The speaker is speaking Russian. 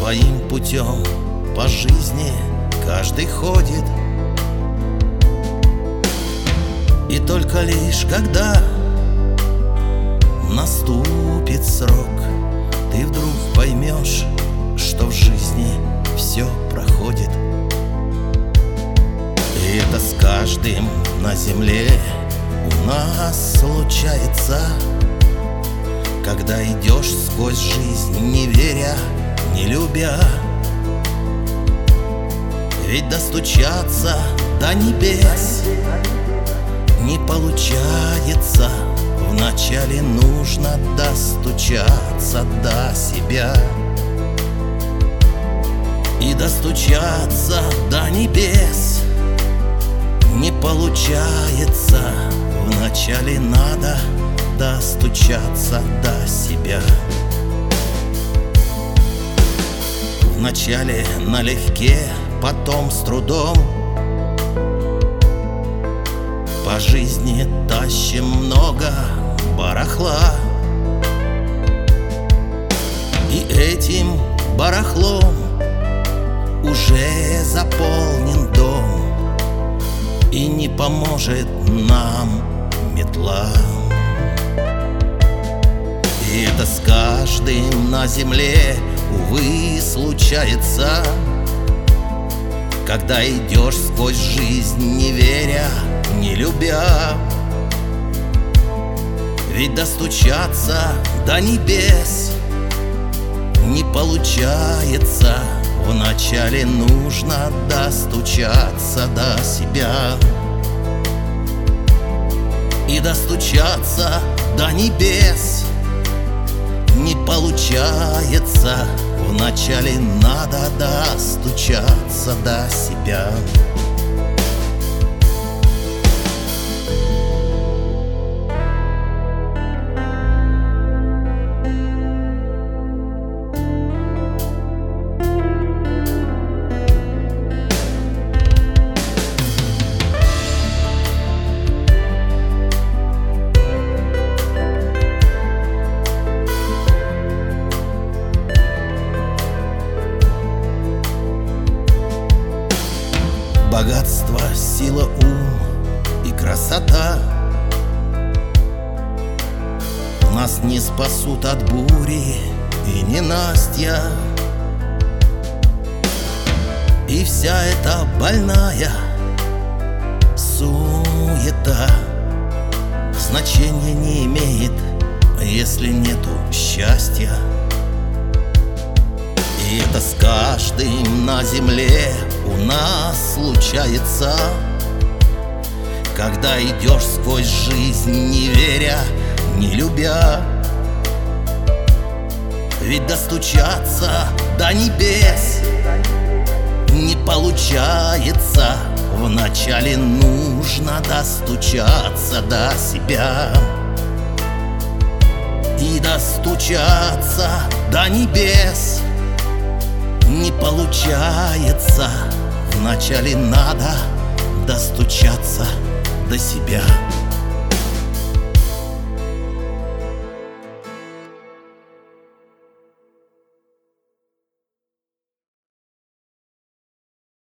Своим путем по жизни каждый ходит, и только лишь когда наступит срок, ты вдруг поймешь, что в жизни все проходит. И это с каждым на земле у нас случается, когда идешь сквозь жизнь, не веря, не любя. Ведь достучаться до небес не получается. Вначале нужно достучаться до себя. И достучаться до небес не получается. Вначале надо достучаться до себя. Вначале налегке, потом с трудом по жизни тащим много барахла, и этим барахлом уже заполнен дом, и не поможет нам метла. И это с каждым на земле, увы, случается, когда идешь сквозь жизнь, не веря, не любя. Ведь достучаться до небес не получается. Вначале нужно достучаться до себя. И достучаться до небес не получается. Вначале надо достучаться до себя. Богатство, сила, ум и красота нас не спасут от бури и ненастья. И вся эта больная суета значения не имеет, если нету счастья. И это с каждым на земле у нас случается, когда идешь сквозь жизнь, не веря, не любя. Ведь достучаться до небес не получается. Вначале нужно достучаться до себя. И достучаться до небес не получается. Вначале надо достучаться до себя.